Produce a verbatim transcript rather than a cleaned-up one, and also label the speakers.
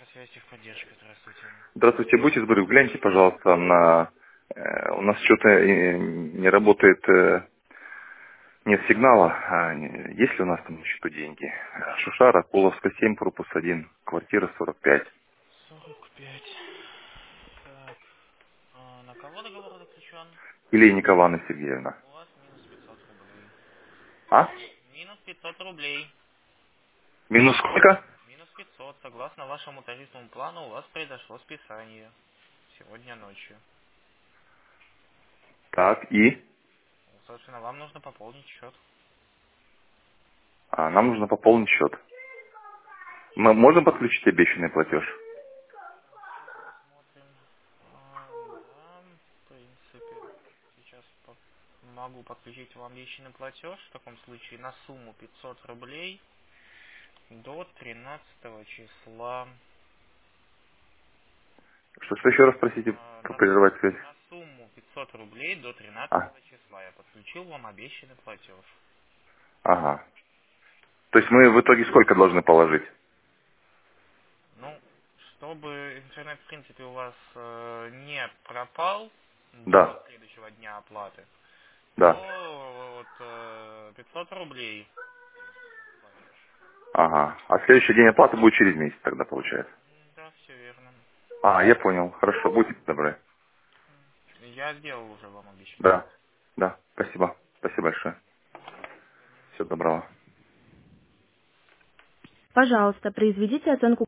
Speaker 1: связь техподдержка, здравствуйте.
Speaker 2: Здравствуйте, будьте добры, гляньте, пожалуйста, на... э, у нас что-то э, не работает, э, нет сигнала. А, не- есть ли у нас там на счету деньги? Э, Шушара, Куловска, семь, корпус один, квартира сорок пять.
Speaker 1: сорок пять. Так, а, на кого договор заключен?
Speaker 2: Илейникова Анна Сергеевна.
Speaker 1: У вас минус пятьсот рублей.
Speaker 2: А?
Speaker 1: Минус пятьсот рублей.
Speaker 2: Минус сколько?
Speaker 1: Минус пятьсот. Согласно вашему тарифному плану, у вас произошло списание сегодня ночью.
Speaker 2: Так, и?
Speaker 1: Ну, собственно, вам нужно пополнить счет.
Speaker 2: А, нам нужно пополнить счет. Мы можем подключить обещанный платеж?
Speaker 1: Сейчас посмотрим. А, да, в принципе, сейчас по- могу подключить вам личный платеж. В таком случае на сумму пятьсот рублей до тринадцатого числа.
Speaker 2: Что, что еще раз, простите,
Speaker 1: А,
Speaker 2: как
Speaker 1: на, су-
Speaker 2: прерывать связь?
Speaker 1: на сумму пятьсот рублей до
Speaker 2: А,
Speaker 1: тринадцатого числа я подключил вам обещанный платеж.
Speaker 2: ага. То есть мы в итоге сколько должны положить?
Speaker 1: Ну, чтобы интернет, в принципе, у вас э, не пропал до
Speaker 2: Да,
Speaker 1: следующего дня оплаты,
Speaker 2: да.
Speaker 1: то вот э, пятьсот рублей должен вам платеж.
Speaker 2: Ага. А следующий день оплаты будет через месяц тогда, получается.
Speaker 1: М, Да, все верно.
Speaker 2: А, я понял. Хорошо, будьте добры.
Speaker 1: М, Я сделал уже вам обещанный
Speaker 2: Да,
Speaker 1: платеж.
Speaker 2: да. Спасибо. Спасибо большое.
Speaker 1: Мгм, до свидания.
Speaker 2: Всего доброго.
Speaker 3: Пожалуйста, произведите оценку